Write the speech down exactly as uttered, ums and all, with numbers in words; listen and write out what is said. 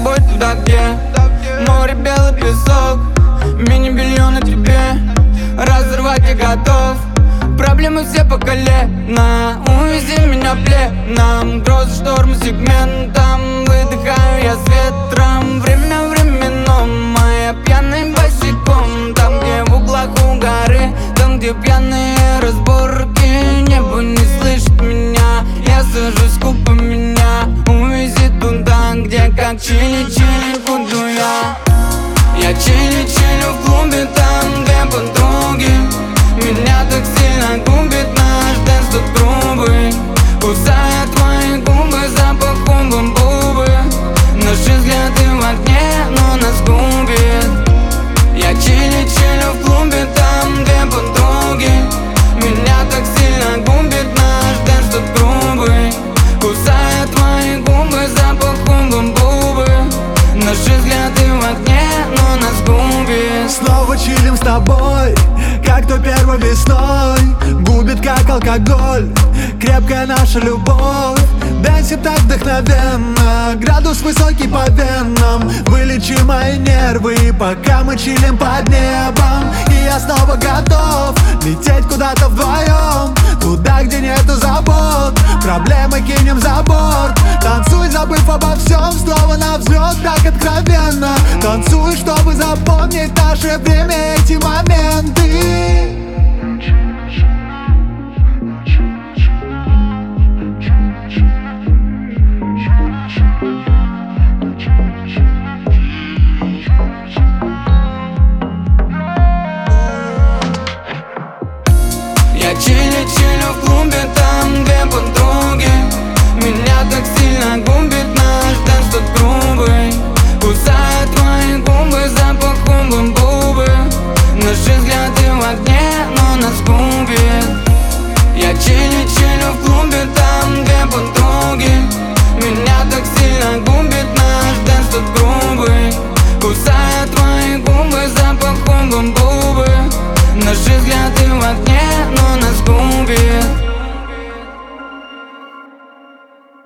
тобой туда, где море, белый песок, мини-белье на тебе, разорвать я готов. Проблемы все по колено, увези меня пленом. Грозы, штормы, сегментом, выдыхаю я с ветром. Время временном, моя пьяный босиком. Там, где в углах у горы, там, где пьяные разборки. Небо не слышит меня, я сажусь, купа меня. Увези туда, где как чили-чили буду я. Я чили-чилю в клубе, там, где подруги. Меня так сильно губит наш дэнс тут грубый. Кусая твои губы, запах бум-бум-бубы. Наши взгляды в огне, но нас губит. Я чили-чилю в клубе, там, где подруги. Меня так сильно губит наш дэнс тут грубый. Кусая твои губы, запах бум-бум-бубы. Наши взгляды в огне, но нас губит. Снова чилим с тобой, как то первой весной. Губит как алкоголь, крепкая наша любовь. Дэнсим так вдохновенно, градус высокий по венам. Вылечи мои нервы, пока мы чилим под небом. И я снова готов лететь куда-то вдвоем, туда, где нету забот. Проблемы кинем за борт. Танцуй, забыв обо всем, снова на взлет, так откровенно. Танцуй, чтобы запомнить наше время, эти моменты.